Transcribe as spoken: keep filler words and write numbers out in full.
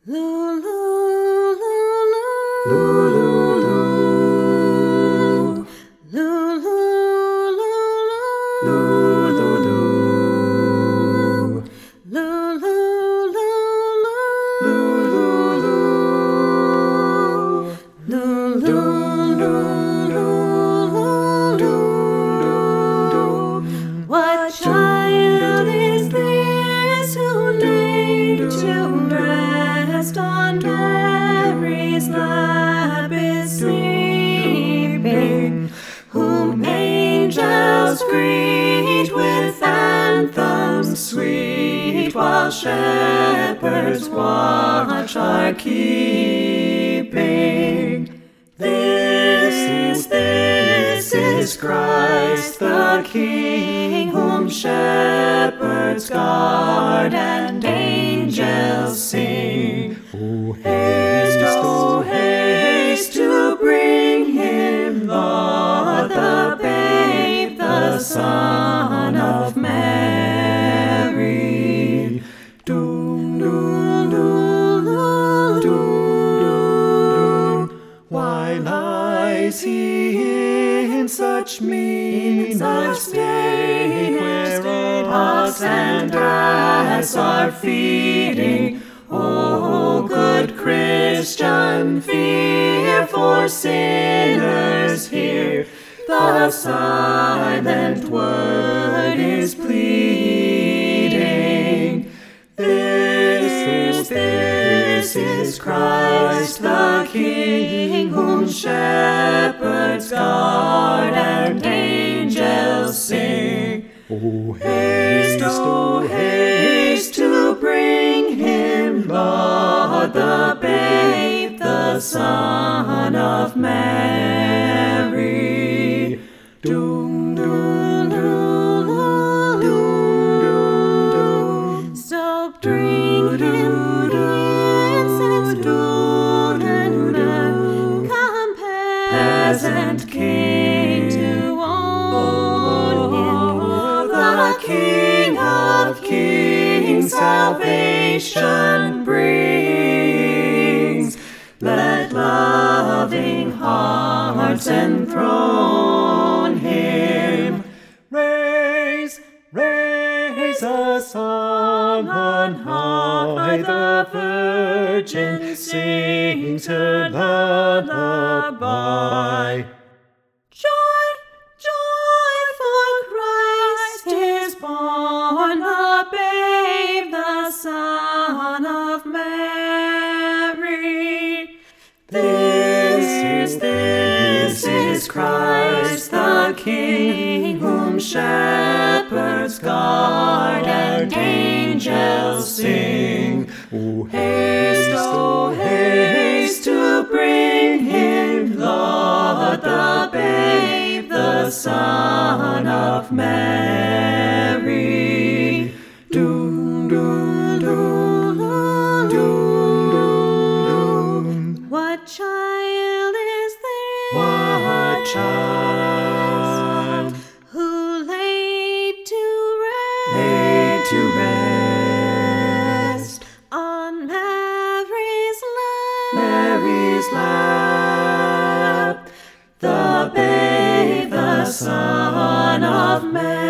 What child is this who laid to rest on Mary's lap is sleeping, whom angels greet with anthems sweet, while shepherds watch are keeping? This is, this is Christ the King, whom shepherds guard and angels sing. Oh, haste, oh, haste to bring him, Lord, the babe, the Son of Mary. Doom, doom, doom, doom, doom. Why lies he in such mean estate, where ox and ass are feeding? O good Christian, fear for sinners here. The silent word is pleading. This, this is Christ the King, whom shepherds guard and angels sing. Oh, haste, oh, haste to bring him, Lord, the babe, the Son of Mary. Doom, doom, doom, doom, doom, doom. So bring him incense, good and man, come peasant king to own him, the King of kings, salvation brings. Let loving hearts enthrone him. Raise, raise a song on high, the Virgin sings her lullaby. Joy, joy, for Christ is born, the babe, the Son of Mary. This is, this is Christ the King, whom shepherds guard and angels sing. Oh, haste, oh, haste to bring him, Lord, the babe, the Son of Mary. Doom, doom, doom, doom, doom, doom. What child is this? What child? Who laid to rest? Laid to rest on Mary's lap. Mary's lap. The babe, the Son of Mary.